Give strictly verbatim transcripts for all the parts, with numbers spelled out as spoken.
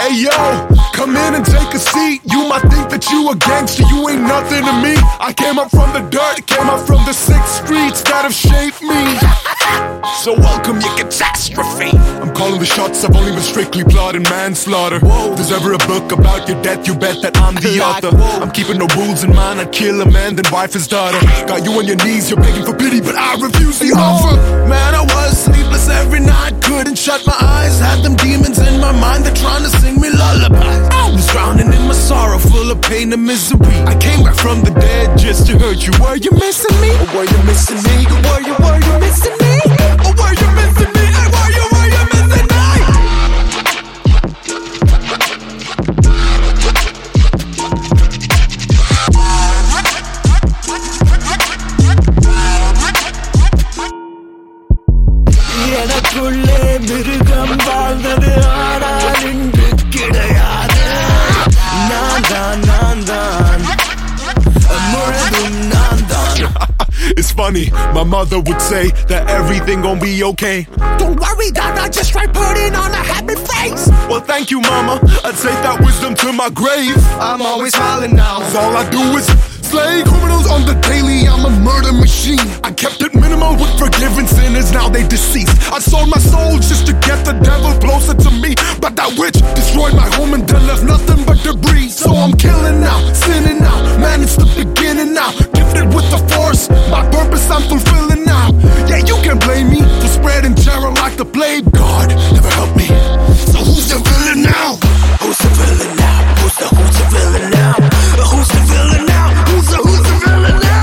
Hey yo, come in and take a seat. You might think that you a gangster, you ain't nothing to me. I came up from the dirt, came up from the six streets that have shaped me. So welcome your catastrophe. I'm calling the shots, I've only been strictly plotting manslaughter. Whoa. If there's ever a book about your death, you bet that I'm the author. I'm keeping no rules in mind, I'd kill a man, then wife his daughter. Got you on your knees, you're begging for pity, but I refuse the offer. Man, I was sleepless every night, couldn't shut my eyes. Had them demons in my mind, they're trying to sing me lullabies. I was drowning in my sorrow, full of pain and misery. I came back from the dead just to hurt you. Were you missing me? Or were you missing me? Or were you, were you missing me? Or were you missing me? Hey, were you, were you missing me? எனக்குள்ளே மிருகம் வாழ்ந்தது ஆனால் இன்று கிடையாது. நான் தான் நான் தான் முழுதும் நான் தான். It's funny, my mother would say that everything gon' be okay. Don't worry, Dada, just try putting on a happy face. Well, thank you, mama, I'd take that wisdom to my grave. I'm always smiling now, cause all I do is slay criminals on the daily, I'm a murder machine. I kept it minimal with forgiving sinners, now they deceased. I sold my soul just to get the devil closer to me, but that witch destroyed my home and then left nothing but debris. So I'm killing now, sinning now, man, it's the beginning now. Gifted with the force, my purpose I'm fulfilling now. Yeah, you can blame me for spreading terror like the plague. God never helped me, so who's the villain now? Who's the villain now? Who's the, who's the villain now? Who's the villain now? Who's the, who's the villain now?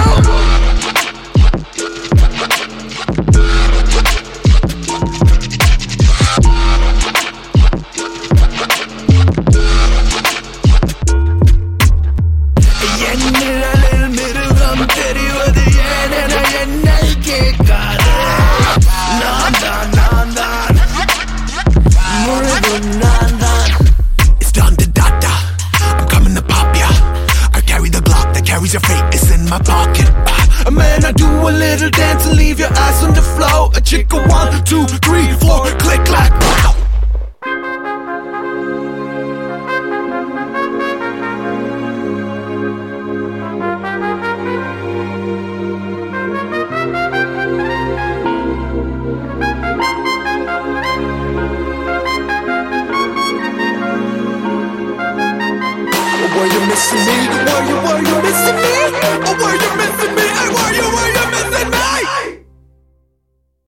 என்னில் மிருகம் தெரிவது ஏன் என என்னை கேட்காது. நான் தான் நான் தான் முழுதும் நான் தான். It's done to dada, I'm coming to pop ya. I carry the Glock that carries your fate, it's in my pocket. Uh, man, I do a little dance and leave your ass on the floor. A chick, a one, two, three, four, click, clack, wow.